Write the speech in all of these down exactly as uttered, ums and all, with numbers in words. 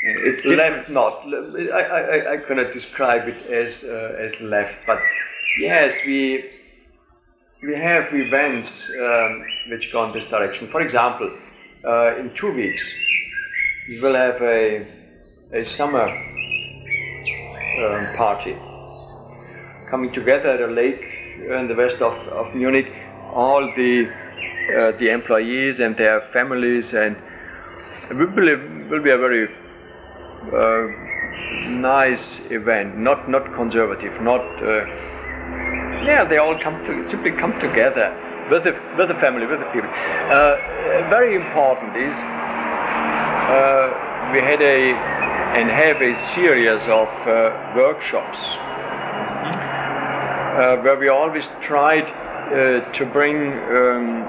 It's left, not. I, I, I cannot describe it as uh, as left, but yes, we we have events um, which go in this direction. For example, uh, in two weeks we will have a a summer um, party coming together at a lake in the west of, of Munich. All the uh, the employees and their families, and it will be, will be a very uh, nice event. Not not conservative. Not uh, yeah. They all come to simply come together with the with the family, with the people. Uh, very important is uh, we had a and have a series of uh, workshops uh, where we always tried uh, to bring um,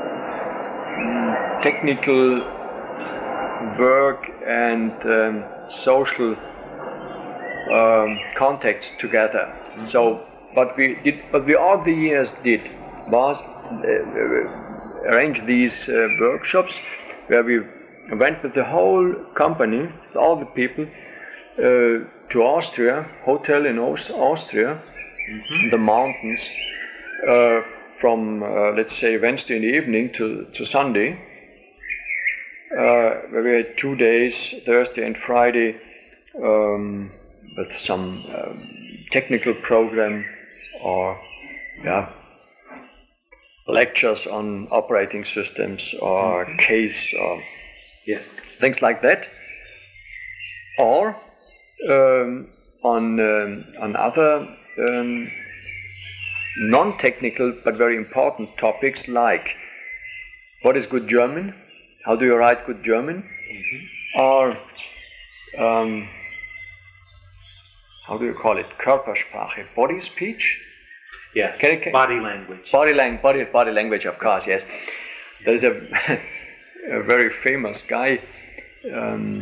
technical work and um, social um, contacts together. Mm-hmm. So, but we did, but we all the years did was uh, arrange these uh, workshops where we went with the whole company, all the people, uh, to Austria, hotel in Aust- Austria, mm-hmm. the mountains, uh, from uh, let's say Wednesday in the evening to, to Sunday. Uh, where we had two days, Thursday and Friday, um, with some um, technical program or yeah, lectures on operating systems or mm-hmm. case or yes, things like that, or um, on um, on other um, non-technical but very important topics like what is good German. How do you write good German? Mm-hmm. Or um, how do you call it? Körpersprache, body speech. Yes. Can, can, body language. Body language. Body body language. Of course, yes. There is a, a very famous guy. Um,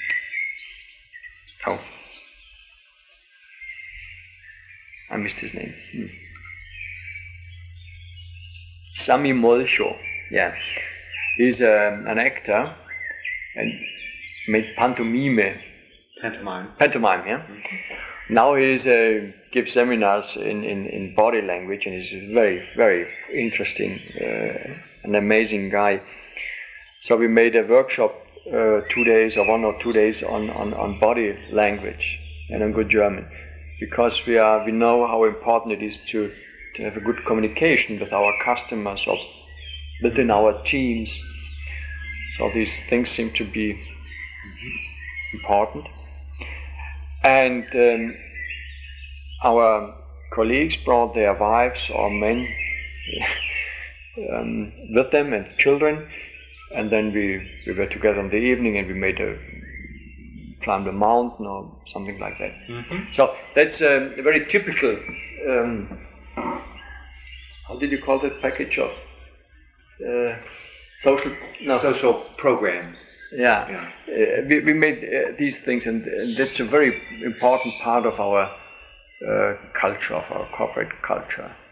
oh, I missed his name. Hmm. Sami Molcho. Yeah. He's uh, an actor and made pantomime. Pantomime. Pantomime, yeah. Mm-hmm. Now he uh, gives seminars in, in, in body language, and he's very, very interesting, uh, an amazing guy. So we made a workshop, uh, two days or one or two days on, on, on body language and on good German, because we are we know how important it is to, to have a good communication with our customers or within our teams. So these things seem to be important. And um, our colleagues brought their wives or men um, with them and children, and then we, we were together in the evening and we made a climbed a mountain or something like that. Mm-hmm. So that's um, a very typical um, how did you call that package of Uh, social no. social programs. Yeah, yeah. Uh, we, we made uh, these things, and, and that's a very important part of our uh, culture, of our corporate culture.